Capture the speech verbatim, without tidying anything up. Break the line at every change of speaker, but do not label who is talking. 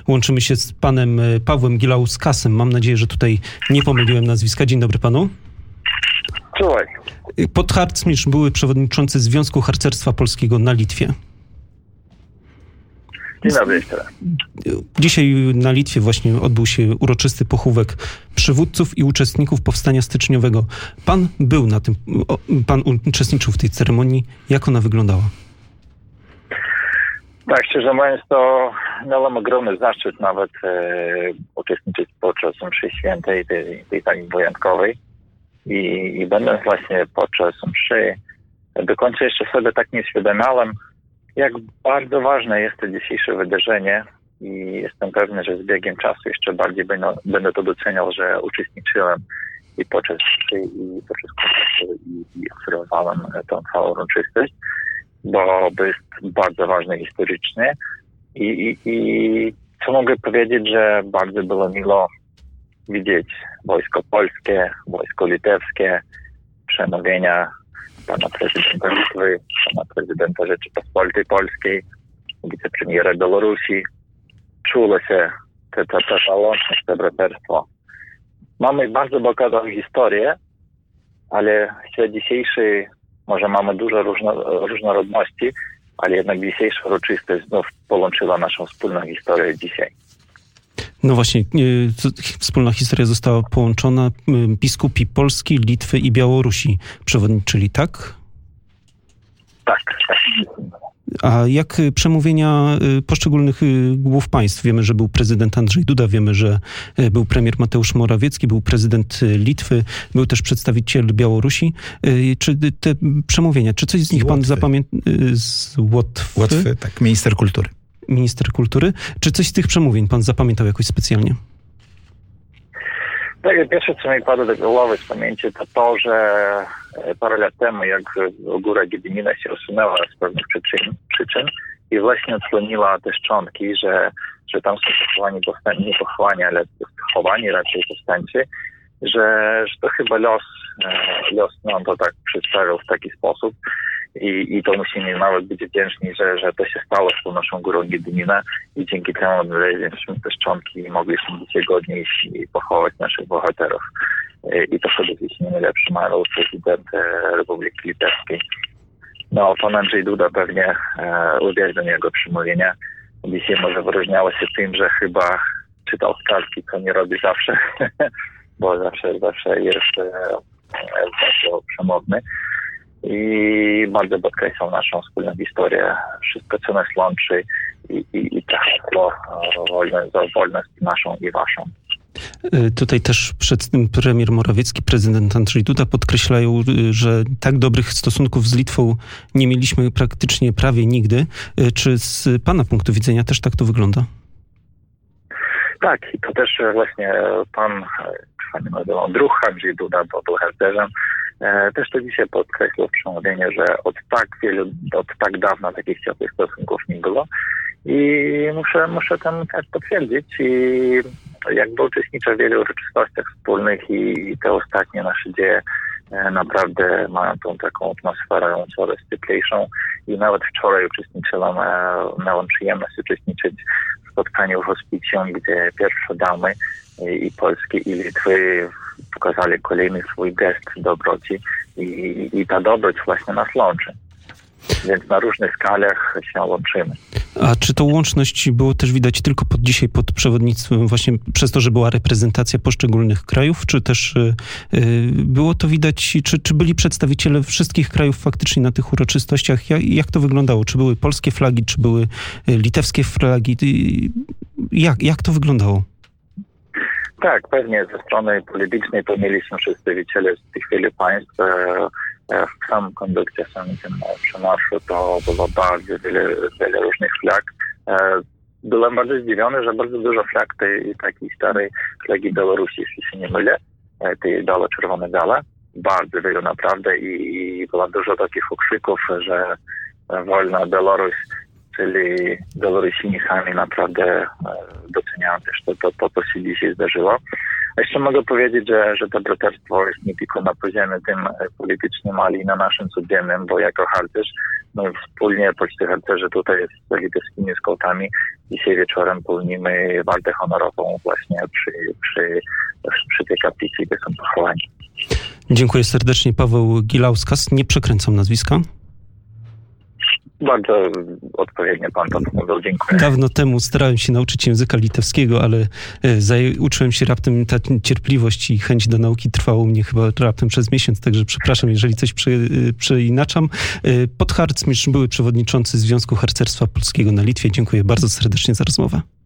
Łączymy się z panem Pawłem Gilaускasem. Mam nadzieję, że tutaj nie pomyliłem nazwiska. Dzień dobry panu.
Czułaj.
Podharcmistrz, były przewodniczący Związku Harcerstwa Polskiego na Litwie.
Dzień dobry jeszcze raz.
Dzisiaj na Litwie właśnie odbył się uroczysty pochówek przywódców i uczestników powstania styczniowego. Pan był na tym, pan uczestniczył w tej ceremonii. Jak ona wyglądała?
Tak, szczerze mówiąc, to miałem ogromny zaszczyt nawet e, uczestniczyć podczas mszy świętej, tej, tej tak wyjątkowej. I, I będąc właśnie podczas mszy, do końca jeszcze sobie tak nie uświadamiałem, jak bardzo ważne jest to dzisiejsze wydarzenie i jestem pewny, że z biegiem czasu jeszcze bardziej będę, będę to doceniał, że uczestniczyłem i podczas mszy, i podczas koncertu, i, i obserwowałem tą całą uroczystość, bo to jest bardzo ważne historycznie. I, i, i co mogę powiedzieć, że bardzo było miło widzieć wojsko polskie, wojsko litewskie, przemówienia pana prezydenta Litwy, pana prezydenta Rzeczypospolitej Polskiej, wicepremiera Białorusi. Czuło się ta, ta, ta, ta łączność, to braterstwo. Mamy bardzo bogatą historię, ale w świecie dzisiejszy może mamy dużo różno, różnorodności, ale jednak dzisiejsza uroczystość znów połączyła naszą wspólną historię dzisiaj.
No właśnie, wspólna historia została połączona. Biskupi Polski, Litwy i Białorusi przewodniczyli, tak?
Tak, tak.
A jak przemówienia poszczególnych głów państw? Wiemy, że był prezydent Andrzej Duda, wiemy, że był premier Mateusz Morawiecki, był prezydent Litwy, był też przedstawiciel Białorusi. Czy te przemówienia, czy coś z nich pan zapamięta? Z Łotwy?
Łotwy, tak, minister kultury.
Minister kultury. Czy coś z tych przemówień pan zapamiętał jakoś specjalnie?
Tak, pierwsze, co mi padło do głowy z pamięci, to to, że parę lat temu, jak góra Gdynia się usunęła z pewnych przyczyn, przyczyn i właśnie odsłoniła te szczątki, że, że tam są pochowani powstańcy, nie pochowani, ale pochowani raczej powstańcy, że, że to chyba los, los nam to tak przedstawiał w taki sposób. I, I to musimy nawet być wdzięczni, że, że to się stało z tą naszą górą Gdynia i dzięki temu odnaleźliśmy te szczątki i mogliśmy dzisiaj godnie iść i pochować naszych bohaterów. I to przede wszystkim najlepszy Maroł, prezydent Republiki Litewskiej. No, pan Andrzej Duda pewnie e, uwielbiam jego przemówienia. Dzisiaj może wyróżniało się tym, że chyba czytał z kartki, co nie robi zawsze, bo zawsze, zawsze jest e, bardzo przemowny. I bardzo podkreślał naszą wspólną historię, wszystko co nas łączy i, i, i to hasło wolność, za wolność naszą i waszą.
Tutaj też przed tym premier Morawiecki, prezydent Andrzej Duda podkreślają, że tak dobrych stosunków z Litwą nie mieliśmy praktycznie prawie nigdy. Czy z pana punktu widzenia też tak to wygląda?
Tak, i to też właśnie pan, panie druh Andrzej Duda, bo był harcerzem, też to dzisiaj podkreślał w przemówieniu, że od tak wielu, od tak dawna takich ciepłych stosunków nie było i muszę, muszę tam też potwierdzić i jakby uczestniczę w wielu uroczystościach wspólnych i, i te ostatnie nasze dzieje naprawdę mają tą taką atmosferę coraz cieplejszą i nawet wczoraj uczestniczyłam, miałam przyjemność uczestniczyć w spotkaniu w hospicjum, gdzie pierwsze damy i Polski i Litwy pokazali kolejny swój gest dobroci i, i ta dobroć właśnie nas łączy. Więc na różnych skalach się łączymy.
A czy tą łączność było też widać tylko pod dzisiaj pod przewodnictwem, właśnie przez to, że była reprezentacja poszczególnych krajów, czy też y, było to widać, czy, czy byli przedstawiciele wszystkich krajów faktycznie na tych uroczystościach? Jak, jak to wyglądało? Czy były polskie flagi, czy były litewskie flagi? Jak, jak to wyglądało?
Tak, pewnie ze strony politycznej to mieliśmy przedstawiciele z tych wielu państw. W samym kondukcie, w samym tym przemarszu to było bardzo wiele, wiele różnych flag. Byłem bardzo zdziwiony, że bardzo dużo flag tej takiej starej flagi Białorusi, jeśli się nie mylę, tej biało-czerwone gala. Bardzo wiele naprawdę i było dużo takich okrzyków, że wolna Białoruś, byli Białorusini sami naprawdę doceniają też to, to, to, co się dzisiaj zdarzyło. A jeszcze mogę powiedzieć, że, że to braterstwo jest nie tylko na poziomie tym politycznym, ale i na naszym codziennym, bo jako harcerz, my wspólnie, polscy harcerze tutaj z litewskimi skautami dzisiaj wieczorem pełnimy walkę honorową właśnie przy, przy, przy tej kaplicy, gdzie są pochowani.
Dziękuję serdecznie. Paweł Gilauskas. Nie przekręcam nazwiska.
Bardzo odpowiednio pan to mówił. Dziękuję.
Dawno temu starałem się nauczyć języka litewskiego, ale zaj- uczyłem się raptem, ta cierpliwość i chęć do nauki trwało mnie chyba raptem przez miesiąc, także przepraszam, jeżeli coś prze, przeinaczam. Podharcmistrz, były przewodniczący Związku Harcerstwa Polskiego na Litwie. Dziękuję bardzo serdecznie za rozmowę.